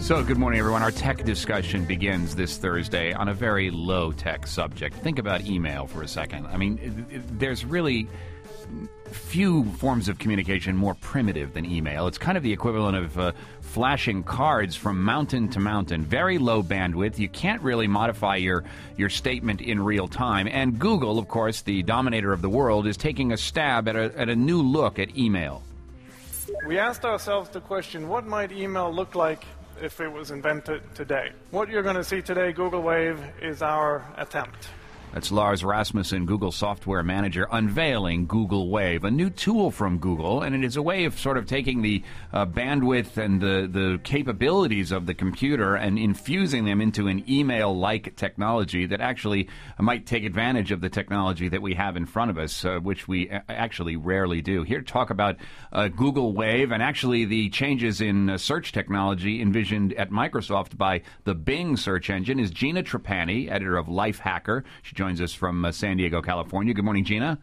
So, good morning, everyone. Our tech discussion begins this Thursday on a very low-tech subject. Think about email for a second. I mean, there's really few forms of communication more primitive than email. It's kind of the equivalent of flashing cards from mountain to mountain. Very low bandwidth. You can't really modify your statement in real time. And Google, of course, the dominator of the world, is taking a stab at a new look at email. We asked ourselves the question, what might email look like if it was invented today? What you're going to see today, Google Wave, is our attempt. That's Lars Rasmussen, Google Software Manager, unveiling Google Wave, a new tool from Google, and it is a way of sort of taking the bandwidth and the capabilities of the computer and infusing them into an email-like technology that actually might take advantage of the technology that we have in front of us, which we actually rarely do. Here to talk about Google Wave and actually the changes in search technology envisioned at Microsoft by the Bing search engine is Gina Trapani, editor of Lifehacker. She joins us from San Diego, California. Good morning, Gina.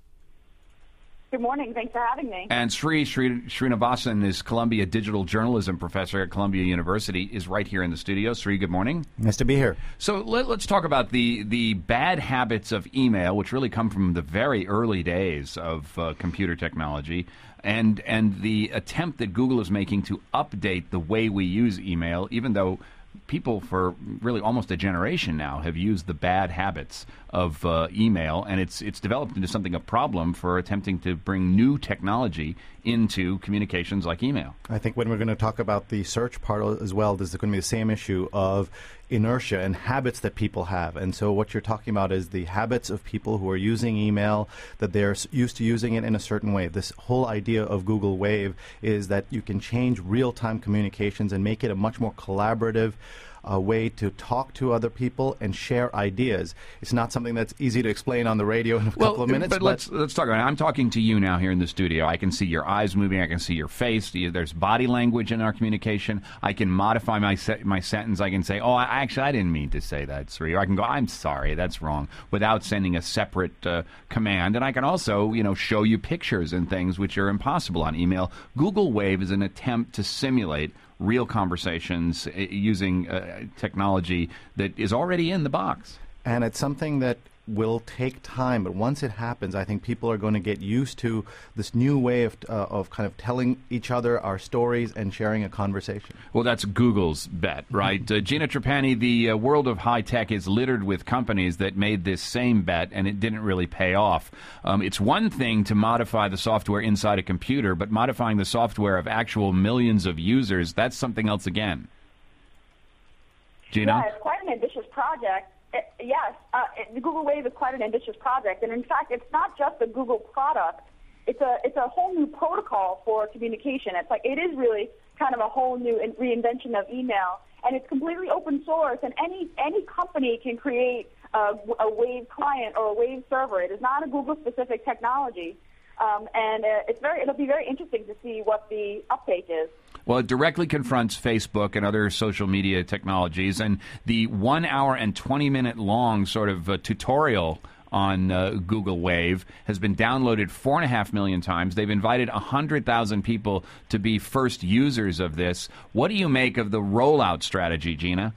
Good morning. Thanks for having me. And Srinivasan is Columbia Digital Journalism Professor at Columbia University, is right here in the studio. Sri, good morning. Nice to be here. So let's talk about the bad habits of email, which really come from the very early days of computer technology, and the attempt that Google is making to update the way we use email, even though people for really almost a generation now have used the bad habits of email, and it's developed into something, a problem for attempting to bring new technology into communications like email. I think when we're going to talk about the search part as well, there's going to be the same issue of inertia and habits that people have. And so what you're talking about is the habits of people who are using email, that they're used to using it in a certain way. This whole idea of Google Wave is that you can change real-time communications and make it a much more collaborative way to talk to other people and share ideas. It's not something that's easy to explain on the radio in a couple of minutes. But let's talk about it. I'm talking to you now here in the studio. I can see your eyes moving. I can see your face. There's body language in our communication. I can modify my sentence. I can say, I didn't mean to say that, Sri. Or I can go, I'm sorry, that's wrong, without sending a separate command. And I can also, show you pictures and things which are impossible on email. Google Wave is an attempt to simulate real conversations using technology that is already in the box. And it's something that will take time, but once it happens, I think people are going to get used to this new way of kind of telling each other our stories and sharing a conversation. Well, that's Google's bet, right? Gina Trapani, the world of high tech is littered with companies that made this same bet, and it didn't really pay off. It's one thing to modify the software inside a computer, but modifying the software of actual millions of users, that's something else again. Gina? Yeah, it's quite an ambitious project. Yes, the Google Wave is quite an ambitious project, and in fact, it's not just a Google product. It's a whole new protocol for communication. It is really kind of a whole new reinvention of email, and it's completely open source. And any company can create a Wave client or a Wave server. It is not a Google-specific technology, and it'll be very interesting to see what the uptake is. Well, it directly confronts Facebook and other social media technologies, and the 1 hour and 20-minute long sort of tutorial on Google Wave has been downloaded 4.5 million times. They've invited 100,000 people to be first users of this. What do you make of the rollout strategy, Gina?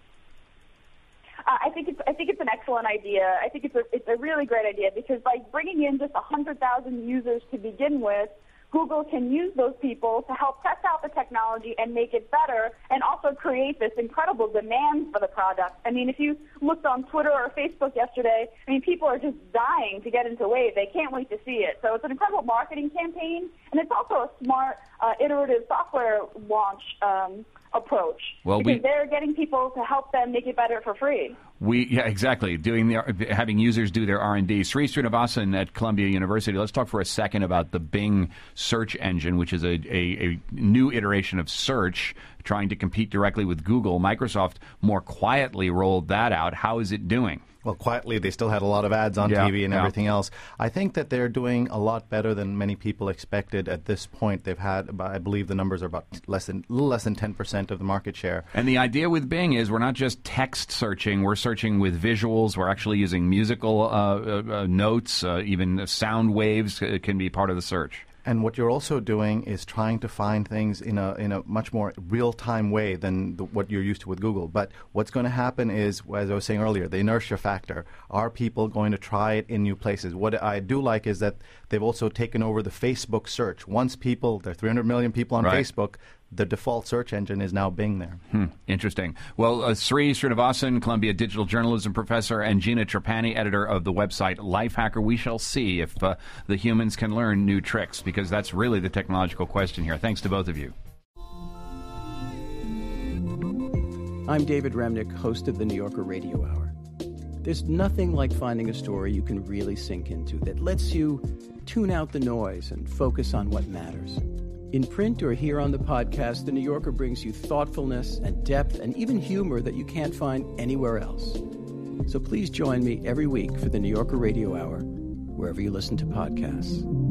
I think it's an excellent idea. I think it's a really great idea because by bringing in just 100,000 users to begin with, Google can use those people to help test out the technology and make it better and also create this incredible demand for the product. I mean, if you looked on Twitter or Facebook yesterday, people are just dying to get into Wave. They can't wait to see it. So it's an incredible marketing campaign, and it's also a smart, iterative software launch approach. Well, because they're getting people to help them make it better for free. Yeah, exactly. Having users do their R&D. Srinivasan at Columbia University. Let's talk for a second about the Bing search engine, which is a new iteration of search trying to compete directly with Google. Microsoft more quietly rolled that out. How is it doing? Well, quietly, they still had a lot of ads on TV and everything else. I think that they're doing a lot better than many people expected at this point. They've had, I believe the numbers are about a little less than 10% of the market share. And the idea with Bing is we're not just text searching, we're searching with visuals. We're actually using musical notes, even sound waves can be part of the search. And what you're also doing is trying to find things in a much more real-time way than what you're used to with Google. But what's going to happen is, as I was saying earlier, the inertia factor. Are people going to try it in new places? What I do like is that they've also taken over the Facebook search. Once people, there are 300 million people on Facebook, the default search engine is now Bing there. Interesting. Well, Sri Srinivasan, Columbia Digital Journalism professor, and Gina Trapani, editor of the website Lifehacker. We shall see if the humans can learn new tricks, because that's really the technological question here. Thanks to both of you. I'm David Remnick, host of the New Yorker Radio Hour. There's nothing like finding a story you can really sink into that lets you tune out the noise and focus on what matters. In print or here on the podcast, The New Yorker brings you thoughtfulness and depth and even humor that you can't find anywhere else. So please join me every week for The New Yorker Radio Hour, wherever you listen to podcasts.